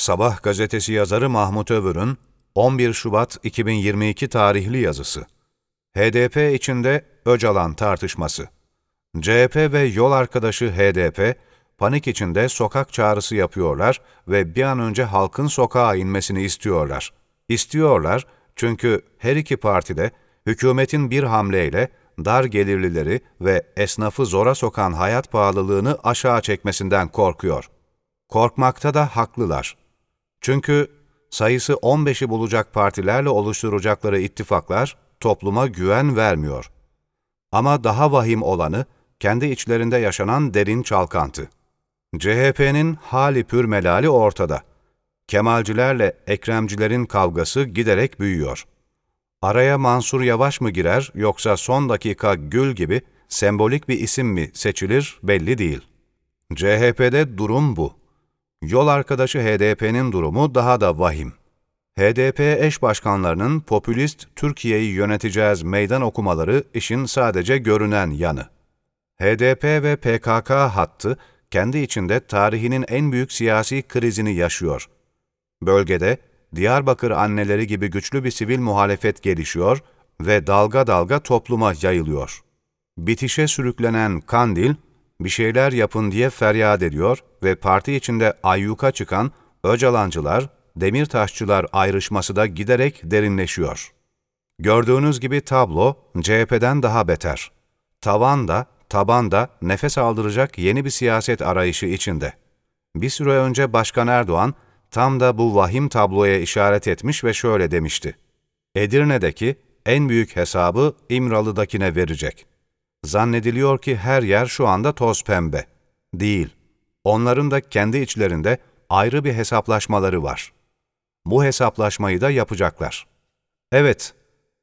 Sabah gazetesi yazarı Mahmut Övür'ün 11 Şubat 2022 tarihli yazısı. HDP içinde Öcalan tartışması. CHP ve yol arkadaşı HDP, panik içinde sokak çağrısı yapıyorlar ve bir an önce halkın sokağa inmesini istiyorlar. İstiyorlar çünkü her iki parti de hükümetin bir hamleyle dar gelirlileri ve esnafı zora sokan hayat pahalılığını aşağı çekmesinden korkuyor. Korkmakta da haklılar. Çünkü sayısı 15'i bulacak partilerle oluşturacakları ittifaklar topluma güven vermiyor. Ama daha vahim olanı kendi içlerinde yaşanan derin çalkantı. CHP'nin hali pürmelali ortada. Kemalcilerle Ekremcilerin kavgası giderek büyüyor. Araya Mansur Yavaş mı girer yoksa son dakika Gül gibi sembolik bir isim mi seçilir belli değil. CHP'de durum bu. Yol arkadaşı HDP'nin durumu daha da vahim. HDP eş başkanlarının popülist Türkiye'yi yöneteceğiz meydan okumaları işin sadece görünen yanı. HDP ve PKK hattı kendi içinde tarihinin en büyük siyasi krizini yaşıyor. Bölgede Diyarbakır anneleri gibi güçlü bir sivil muhalefet gelişiyor ve dalga dalga topluma yayılıyor. Bitişe sürüklenen Kandil, bir şeyler yapın diye feryat ediyor ve parti içinde ayyuka çıkan Öcalancılar, Demirtaşçılar ayrışması da giderek derinleşiyor. Gördüğünüz gibi tablo CHP'den daha beter. Taban da nefes aldıracak yeni bir siyaset arayışı içinde. Bir süre önce Başkan Erdoğan tam da bu vahim tabloya işaret etmiş ve şöyle demişti: Edirne'deki en büyük hesabı İmralı'dakine verecek. Zannediliyor ki her yer şu anda toz pembe. Değil. Onların da kendi içlerinde ayrı bir hesaplaşmaları var. Bu hesaplaşmayı da yapacaklar. Evet,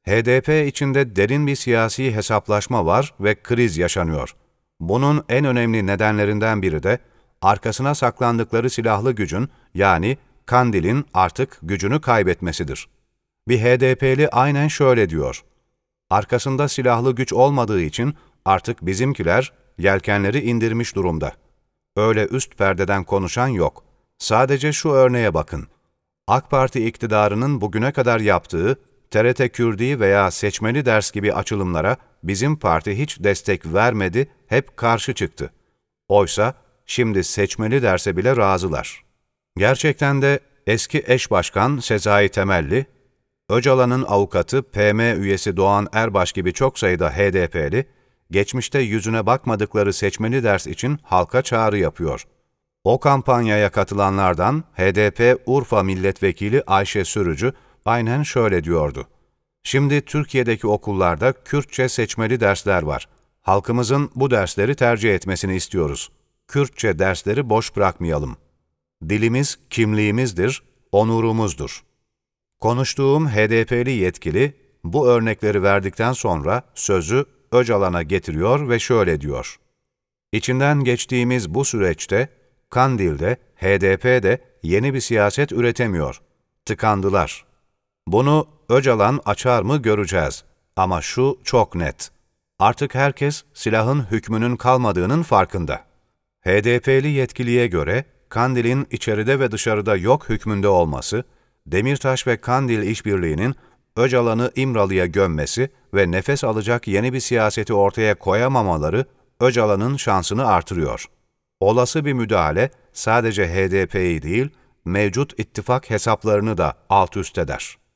HDP içinde derin bir siyasi hesaplaşma var ve kriz yaşanıyor. Bunun en önemli nedenlerinden biri de arkasına saklandıkları silahlı gücün, yani Kandil'in artık gücünü kaybetmesidir. Bir HDP'li aynen şöyle diyor: Arkasında silahlı güç olmadığı için artık bizimkiler yelkenleri indirmiş durumda. Öyle üst perdeden konuşan yok. Sadece şu örneğe bakın. AK Parti iktidarının bugüne kadar yaptığı TRT Kürdi veya seçmeli ders gibi açılımlara bizim parti hiç destek vermedi, hep karşı çıktı. Oysa şimdi seçmeli derse bile razılar. Gerçekten de eski eş başkan Sezai Temelli, Öcalan'ın avukatı PM üyesi Doğan Erbaş gibi çok sayıda HDP'li, geçmişte yüzüne bakmadıkları seçmeli ders için halka çağrı yapıyor. O kampanyaya katılanlardan HDP Urfa Milletvekili Ayşe Sürücü aynen şöyle diyordu: Şimdi Türkiye'deki okullarda Kürtçe seçmeli dersler var. Halkımızın bu dersleri tercih etmesini istiyoruz. Kürtçe dersleri boş bırakmayalım. Dilimiz kimliğimizdir, onurumuzdur. Konuştuğum HDP'li yetkili bu örnekleri verdikten sonra sözü Öcalan'a getiriyor ve şöyle diyor: İçinden geçtiğimiz bu süreçte Kandil'de, HDP'de yeni bir siyaset üretemiyor. Tıkandılar. Bunu Öcalan açar mı göreceğiz. Ama şu çok net: Artık herkes silahın hükmünün kalmadığının farkında. HDP'li yetkiliye göre Kandil'in içeride ve dışarıda yok hükmünde olması, Demirtaş ve Kandil işbirliğinin Öcalan'ı İmralı'ya gömmesi ve nefes alacak yeni bir siyaseti ortaya koyamamaları Öcalan'ın şansını artırıyor. Olası bir müdahale sadece HDP'yi değil, mevcut ittifak hesaplarını da alt üst eder.